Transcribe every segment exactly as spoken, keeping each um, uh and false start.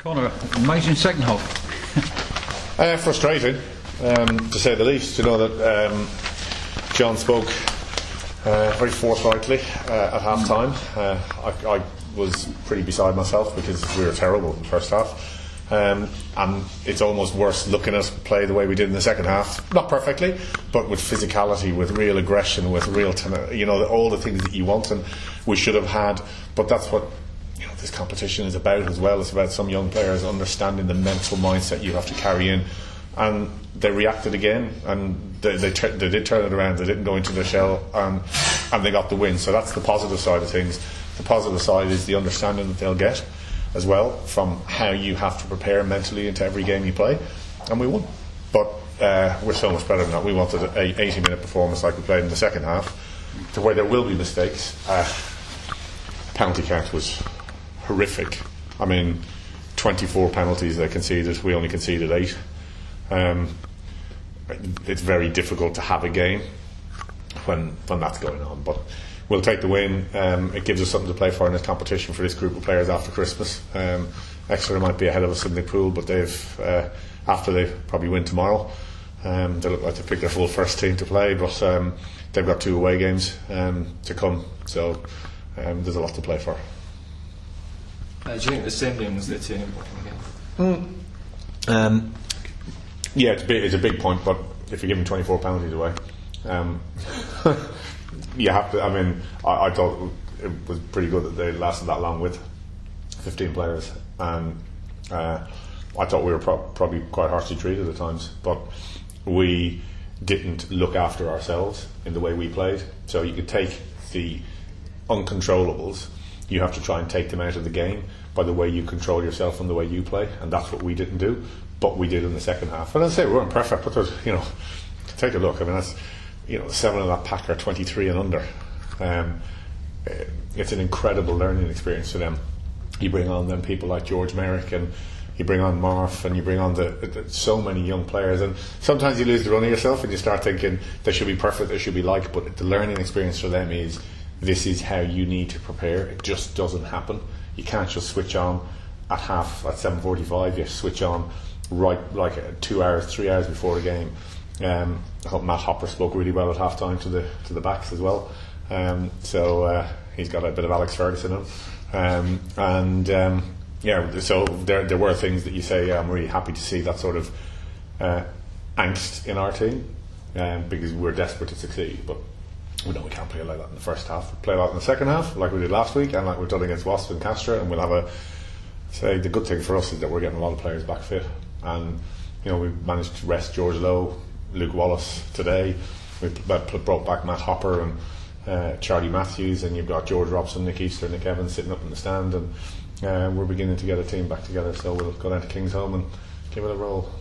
Conor, amazing second half. uh, frustrating, um, to say the least. You know that um, John spoke uh, very forthrightly uh, at half time. Uh, I, I was pretty beside myself because we were terrible in the first half. Um, and it's almost worse looking at us play the way we did in the second half. Not perfectly, but with physicality, with real aggression, with real, ten- you know, all the things that you want and we should have had. But that's what you know this competition is about as well. It's about some young players understanding the mental mindset you have to carry in. And they reacted again, and they they, t- they did turn it around. They didn't go into the shell, and and they got the win. So that's the positive side of things. The positive side is the understanding that they'll get as well from how you have to prepare mentally into every game you play, and we won. But uh, we're so much better than that. We wanted an eighty minute performance like we played in the second half, to where there will be mistakes. Uh, penalty count was horrific. I mean, twenty-four penalties they conceded. We only conceded eight. Um, it's very difficult to have a game when when that's going on, but we'll take the win. Um, it gives us something to play for in this competition for this group of players after Christmas. Um, Exeter might be ahead of us in the pool, but they've uh, after they probably win tomorrow, um, they look like they pick their full first team to play, but um, they've got two away games um, to come, so um, there's a lot to play for. Uh, do you think the same game was the turning point again? Mm. Um, yeah, it's a, big, it's a big point, but if you're giving twenty-four penalties away, um, you have to. I mean, I, I thought it was pretty good that they lasted that long with fifteen players, and uh, I thought we were pro- probably quite harshly treated at times, but we didn't look after ourselves in the way we played. So you could take the uncontrollables, you have to try and take them out of the game by the way you control yourself and the way you play, and that's what we didn't do, but we did in the second half. And I'd say we weren't perfect, but there's, you know, take a look. I mean, that's, you know, seven of that pack are twenty-three and under. Um, it's an incredible learning experience for them. You bring on then people like George Merrick, and you bring on Marf, and you bring on the, the so many young players, and sometimes you lose the run of yourself and you start thinking they should be perfect, they should be like, but the learning experience for them is this is how you need to prepare. It just doesn't happen. You can't just switch on at half at seven forty-five. You switch on right like two hours, three hours before the game. Um, I thought Matt Hopper spoke really well at half time to the to the backs as well. Um, so uh, he's got a bit of Alex Ferguson in him. Um, and um, yeah, so there there were things that you say, yeah, I'm really happy to see that sort of uh, angst in our team, um, because we're desperate to succeed, but we know we can't play like that in the first half. We'll play like that in the second half, like we did last week, and like we've done against Wasps and Castra, and we'll have a say the good thing for us is that we're getting a lot of players back fit, and you know we've managed to rest George Lowe, Luke Wallace today. We've brought back Matt Hopper and uh, Charlie Matthews, and you've got George Robson, Nick Easter, Nick Evans sitting up in the stand, and uh, we're beginning to get a team back together. So we'll go down to Kingsholm and give it a roll.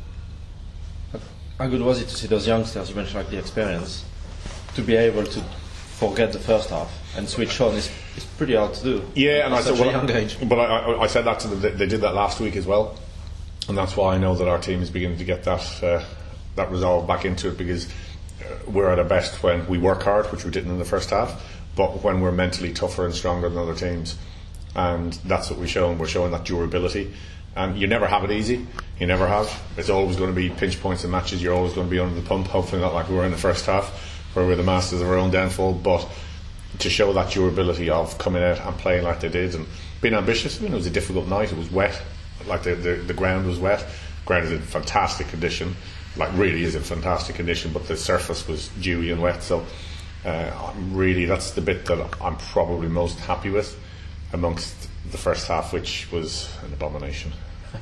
How good was it to see those youngsters? You mentioned like the experience to be able to forget the first half and switch on is, is pretty hard to do. Yeah, and I said, well, young age. but I, I, I said that to them. They did that last week as well, and that's why I know that our team is beginning to get that uh, that resolve back into it, because we're at our best when we work hard, which we didn't in the first half, but when we're mentally tougher and stronger than other teams, and that's what we're showing. We're showing that durability, and you never have it easy. You never have. It's always going to be pinch points in matches. You're always going to be under the pump. Hopefully not like we were in the first half, where we're the masters of our own downfall, but to show that durability of coming out and playing like they did and being ambitious. I mean, it was a difficult night. It was wet, like the the, the ground was wet. Ground is in fantastic condition, like really is in fantastic condition, but the surface was dewy and wet. So uh, really, that's the bit that I'm probably most happy with amongst the first half, which was an abomination.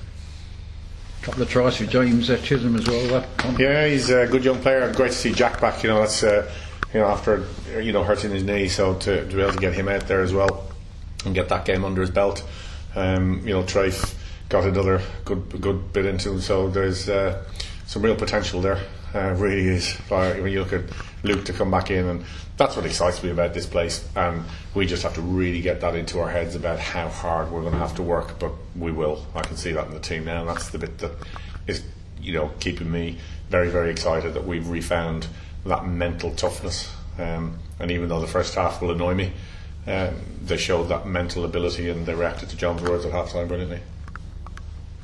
A couple of tries for James uh, Chisholm as well. That yeah, he's a good young player. Great to see Jack back. You know, that's uh, you know after you know hurting his knee, so to, to be able to get him out there as well and get that game under his belt. Um, you know, Trafe got another good good bit into him, so there's uh, some real potential there. Uh, really is. Uh, when you look at Luke to come back in, and that's what excites me about this place. And we just have to really get that into our heads about how hard we're going to have to work, but we will. I can see that in the team now, and that's the bit that is, you know, keeping me very, very excited that we've refound that mental toughness. Um, and even though the first half will annoy me, um, they showed that mental ability, and they reacted to John's words at half time brilliantly.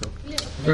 So. Yeah.